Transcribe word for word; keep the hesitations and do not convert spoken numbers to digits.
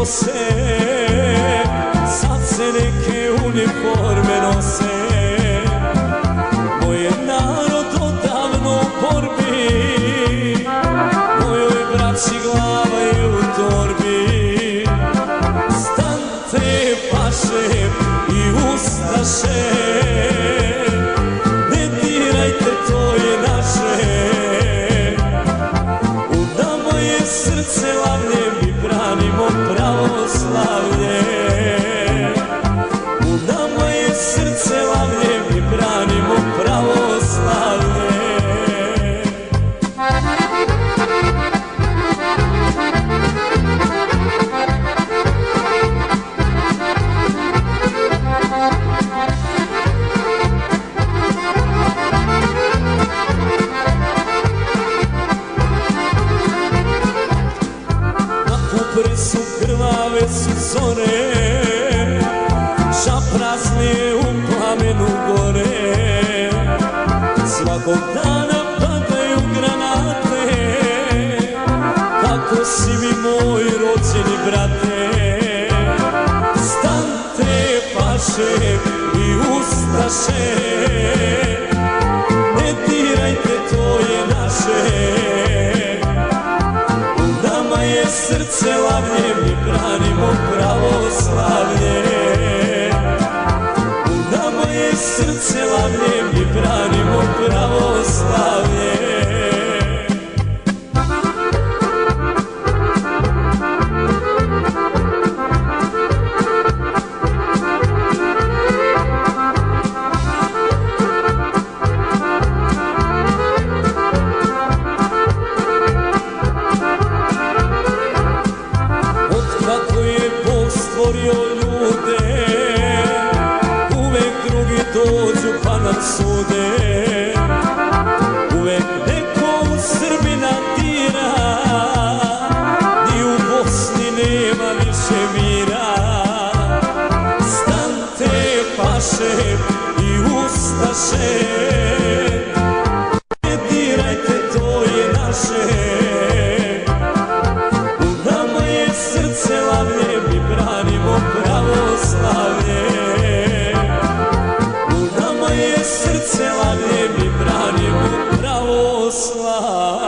nose, sad se neke uniforme nose. Moj je narod odavno u borbi, mojoj braći glava je u torbi. Stante paše i ustaše, ne dirajte, to je naše. U nama je srce lavlje, mi branimo pravoslavlje. U nama je srce lavlje, mi branimo pravoslavlje. Kupre su krvave su zore, šapraznije u plamenu gore. Svakog dana padaju granate, kako si mi moj rođeni brate. Stante paše i ustaše, ne dirajte, to je naše. Srce lavlje, mi branimo pravoslavlje. U nama je srce lavlje, mi branimo pravoslavlje. Kako je Bog stvorio ljude, uvek drugi dođu pa nam sude. Uvek neko u Srbina dira, ni u Bosni nema više mira. Stante paše i ustaše, ne dirajte, to je naše. Srce lavlje, mi branimo pravoslavlje. U nama je srce lavlje, mi branimo pravoslavlje.